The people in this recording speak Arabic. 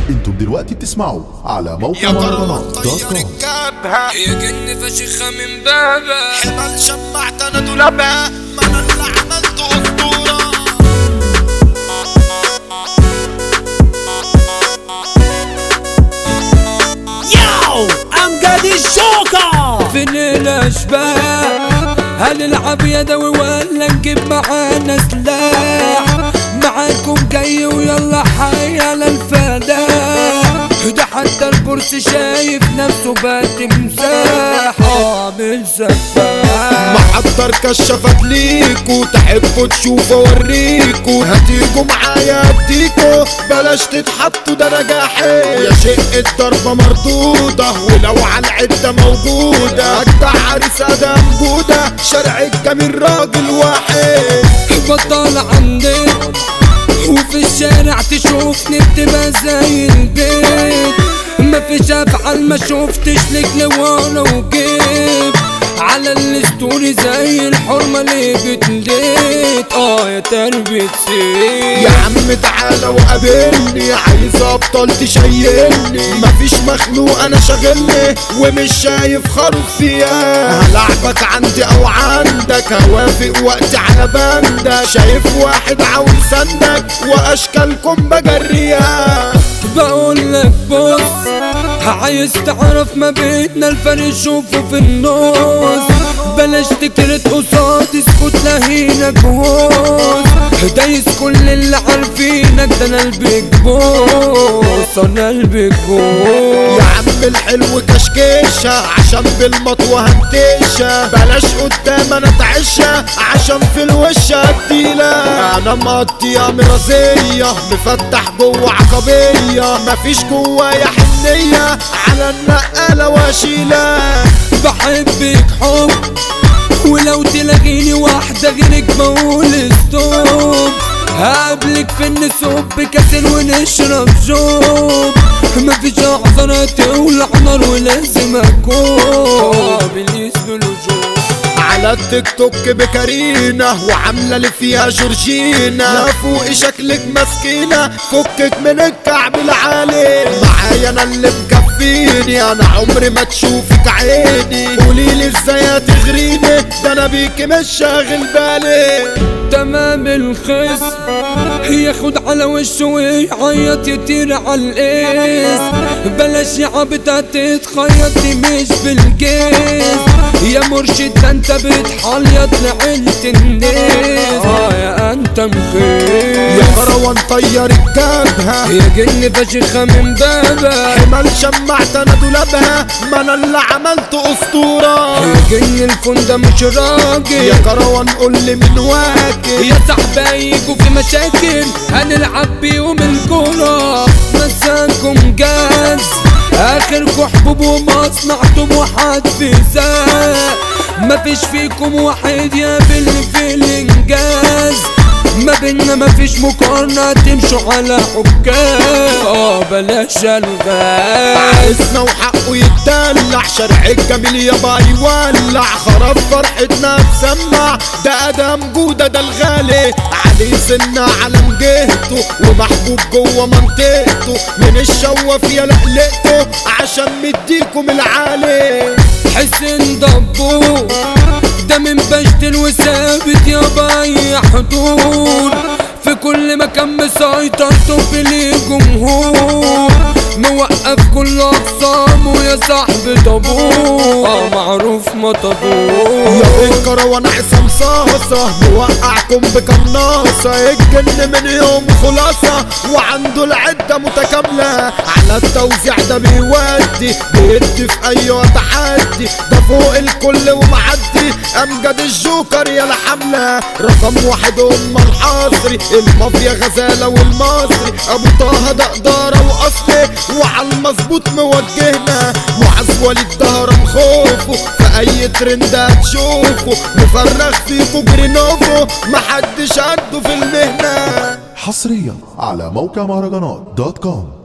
انتم دلوقتي بتسمعوا على موقع مهرجانات.com. هي جن فشيخة من بابا حمل شمعت انا دولابها ما انا اللي عملته اسطورة. ياو امجد الجوكر فين الاشباح؟ هنلعب يدوي ولا نجيب معانا سلاح؟ معاكم جاي ويلا حي على الفداح. ده حتى البورس شايف نفسه بقى تمساح مش سفاح. محضر كشافات ليكو تحبوا تشوفوا اوريكو هتيجوا معايا اديكو بلاش تتحطوا ده انا جاحد يا شق الضربة مردودة ولو على العدة موجودة اجدع عريس ادم جودة شارع الجميل راجل واحد. بطل عندي وفي الشارع تشوفني بتبقى زي البيت مفيش افعال ما شوفتش لك لورا وجيب على الستوري زي الحرمة اللي بتليت يا تربية سيد. يا عم تعالى وقابلني عايز ابطال تشيلني مفيش مخلوق انا شاغلني ومش شايف خروف فيها هلعبك عندي او عندك هوافق وقتي على بندك شايف واحد عاوز سندك واشكالكم بجريها. بقولك بص عايز تعرف ما بيننا الفرق شوفه في النص بلاش تكرت قصاد اسكت لهينك بوس دايس كل اللي عارفينك ده انا البيج بوس انا البيج بوس. يا عم الحلو كشكيشة عشان بالمطوة هنتيشة بلاش قدام انا تعشة عشان في الوش هديلة انا مقضية مرازية مفتح جوه عقبية مفيش جوايا حنية على النقالة واشيلة. بحبك حب ولو تلاقيني واحدة غيرك بقول ستوب هقابلك في النسوب كاسر ونشرب جوب مفيش اعذار تولع نار ولازم اكون بالنسبة لجوب. على التيك توك بكارينا وعاملة اللي فيها جورجينا لا فوق شكلك مسكينة فكك من الكعب العالي معايا انا اللي مكفيني انا عمري ما تشوفك عيني قوليلي ازاي هتغريني ده انا بيكي مش شاغل بالي. تمام الخصم ياخد على وشه ويعيط يطير على القيس بلاش يا عبدة تتخيط مش بالجيز يا مرشد ده انت بتحليط لعيلة الناس يا انت مخيس. يا كروان طير الجبهة يا جن فشيخة من بابا حمل شمعت انا دولابها ما انا اللي عملته اسطورة. يا جن الفن ده مش راجل يا كروان قولي من واكل يا صاحبي يجوا في مشاكل هنلعب بيهم الكورة مساكم جاز اخركم حبوب ومصنعتم وحد في زاق مفيش فيكم واحد يقابل في الانجاز ما بينا مفيش مقارنة تمشوا على حكام بلاش الغاز. عايزنا وحقه يتدلع شارع الجميل يابا يولع خراب فرحتنا تسمع ده ادم جودة ده الغالي عليه سنة على جهته ومحبوب جوه منطقته من الشواف يا لقلقته عشان مديكم العالي. حسين دبور ده من بشتل وثابت يابا اي حضور في كل مكان مسيطر توب ليه جمهور موقف كل اقسامه يا صاحبي طابور معروف مطابور. يا الكروان عصام صاصة موقعكم بقناصة الجن من يوم خلاصة وعنده العدة متكاملة على التوزيع ده بيودي بيدي في اي تحدي ده فوق الكل ومعدي امجد الجوكر يا الحملة رقم واحد الحصري المافيا غزالة والمصري ابو طه ده ادارة واصلي وعلى المظبوط موجهنا معز وليد دهرم خوفه في اي ترند هتشوفه مفرغ فيكو جرينوفو محدش قده في المهنة. حصريا على موقع مهرجانات.com.